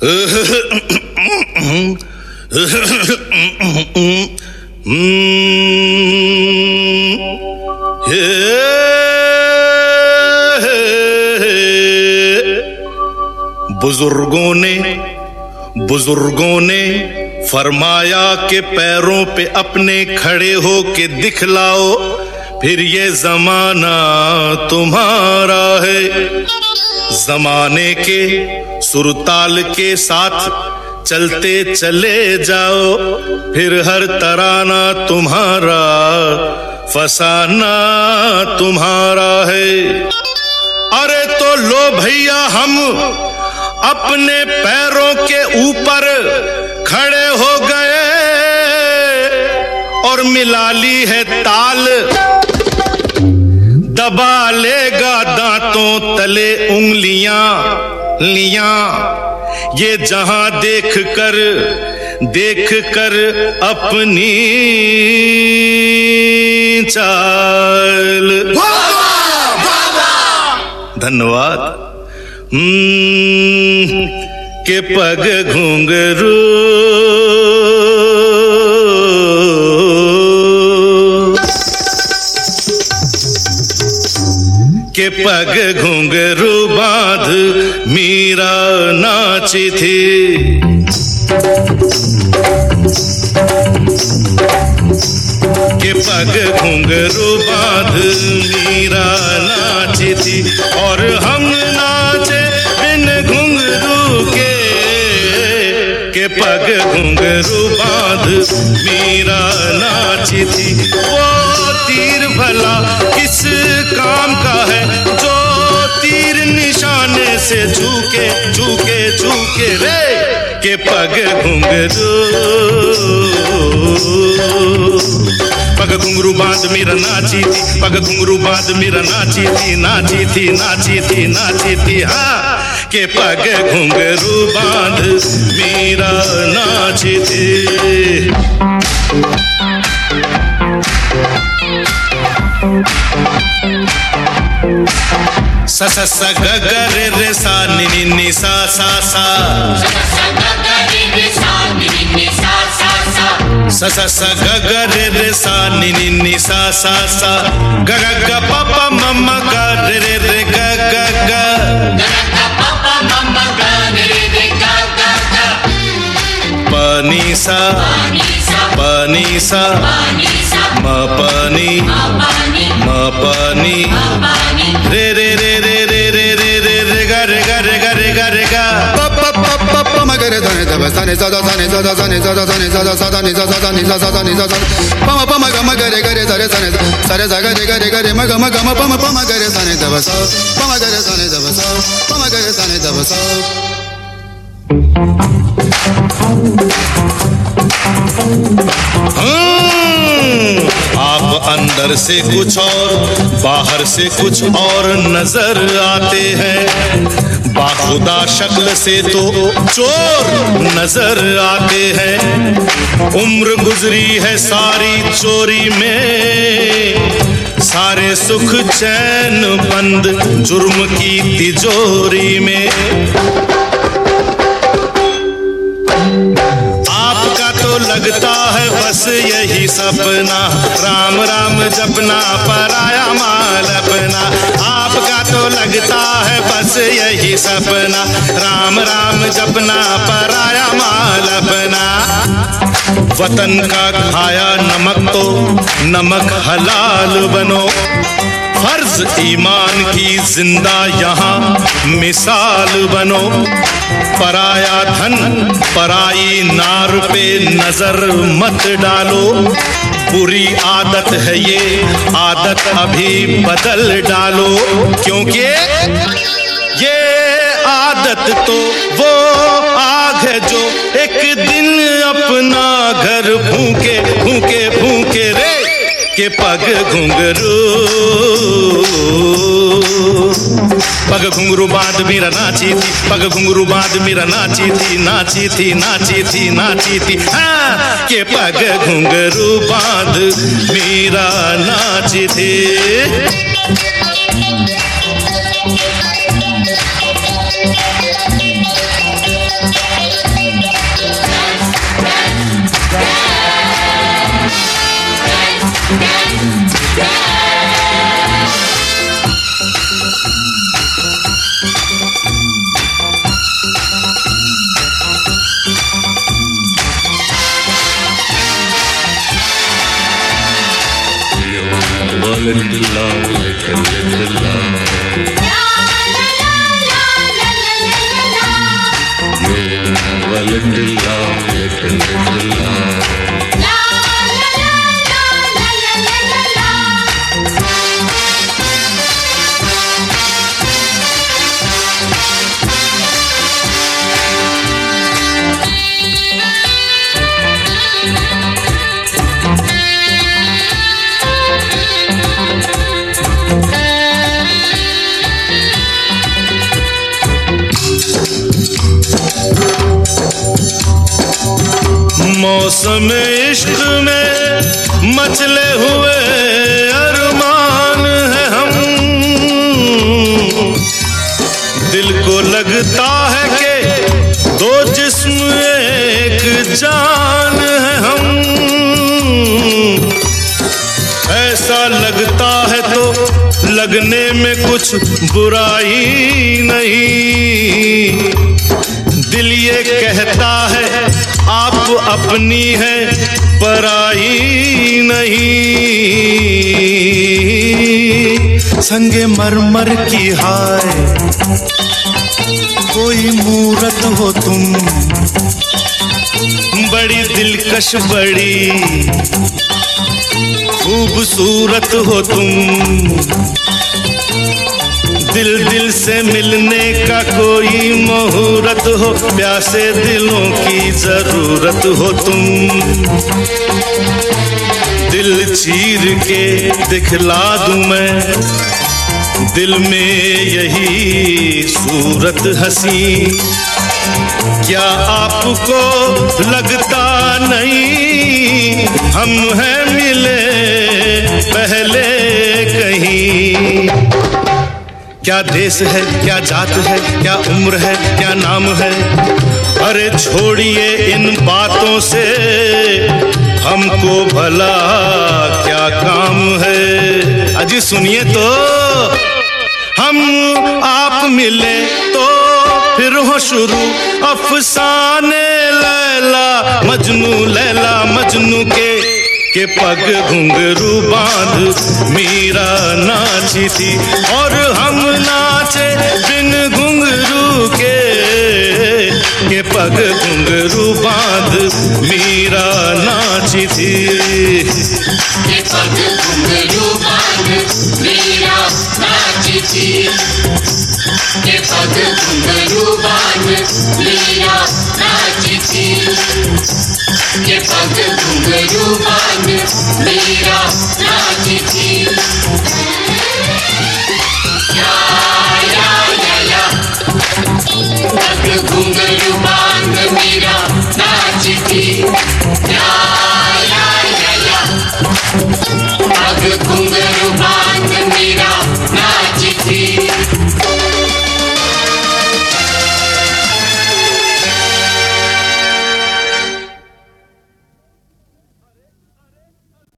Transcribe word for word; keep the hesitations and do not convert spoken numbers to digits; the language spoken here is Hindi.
बुजुर्गों ने बुजुर्गों ने फरमाया कि पैरों पे अपने खड़े हो के दिखलाओ, फिर ये जमाना तुम्हारा है। जमाने के सुरताल के साथ चलते चले जाओ, फिर हर तराना तुम्हारा, फसाना तुम्हारा है। अरे तो लो भैया हम अपने पैरों के ऊपर खड़े हो गए और मिला ली है ताल, दबा लेगा दांतों तले उंगलियां लियां, ये जहां देख कर देख कर अपनी चाल। धन्यवाद। हम्म के पग घुंघरू के पग घुंघरू बांध मीरा नाची थी। के पग घुंघरू बांध मीरा नाची थी, और हम नाचे बिन घुंघरू के। के पग घुंघरू बांध मीरा नाची थी। वो तीर भला किस काम का है, जो तीर निशाने से झुके झुके झुके रे। के पग घुंघरू पग घुंघरू बांध मीरा नाची थी, पग घुंघरू बांध मीरा नाची थी, नाची थी नाची थी नाची थी। हाँ के पग घुंघरू बांध मीरा नाची थी। सा सा सा ग ग रे रे सा नि नि नि सा सा सा, सा सा सा ग ग रे रे सा नि नि नि सा सा सा, ग ग ग प प म म ग रे रे रे ग ग ग, प नि सा प नि सा म प नि म प नि रे रे रे रे रे रे रे रे रे ग रे ग रे ग रे ग रे ग प प प प प म ग रे ध नि ध ब सा नि सा ध सा नि सा ध सा नि सा ध सा नि सा ध सा ध नि सा सा ध नि सा सा ध नि सा सा प म प म ग म ग रे ग रे ध रे सा नि सा रे सा ग रे ग रे ग रे म ग म ग म प म प म ग रे सा नि ध ब सा प म ग रे सा नि ध ब सा प म ग रे सा नि ध ब सा। आप अंदर से कुछ और बाहर से कुछ और नजर आते हैं, बाखुदा शक्ल से तो चोर नजर आते हैं। उम्र गुजरी है सारी चोरी में, सारे सुख चैन बंद जुर्म की तिजोरी में। आपका तो लगता है बस यही सपना, राम राम जपना पराया माल अपना। आपका तो लगता है बस यही सपना, राम राम जपना पराया माल अपना। वतन का खाया नमक तो नमक हलाल बनो, फर्ज ईमान की जिंदा यहाँ मिसाल बनो। पराया धन पराई नार पे नजर मत डालो, बुरी आदत है ये आदत अभी बदल डालो। क्योंकि ये आदत तो वो आग है जो एक दिन अपना घर फूके फूके फूके रे। के पग घुंघरू पग घुंघरू बांध मीरा नाची थी, पग घुंघरू बांध मीरा नाची थी, नाची थी नाची थी नाची थी। हाँ के पग घुंघरू बांध मीरा नाची थी। little love, little little love. La la la la la la la la la. मौसम इश्क में मचले हुए अरमान है हम, दिल को लगता है कि दो जिस्म एक जान है हम। ऐसा लगता है तो लगने में कुछ बुराई नहीं, दिल ये कहता है आप अपनी है पराई नहीं। संगे मरमर की हाय कोई मूरत हो तुम, बड़ी दिलकश बड़ी खूबसूरत हो तुम। दिल दिल से मिलने का कोई मुहूर्त हो, प्यासे दिलों की जरूरत हो तुम। दिल चीर के दिखला दूं मैं दिल में यही सूरत हसी, क्या आपको लगता नहीं हम हैं मिले पहले कहीं। क्या देश है, क्या जात है, क्या उम्र है, क्या नाम है, अरे छोड़िए इन बातों से हमको भला क्या काम है। अजी सुनिए तो, हम आप मिले तो फिर हो शुरू अफसाने लैला मजनू, लैला मजनू के के पग घुंघरू बांध मीरा नाची थी और हम नाचे बिन घुंघरू के के पग घुंघरू बांध मीरा नाची थी। के पग घुंघरू बांध मीरा नाची थी, के पग घुंघरू बांध मीरा नाची थी, के पग घुंघरू बांध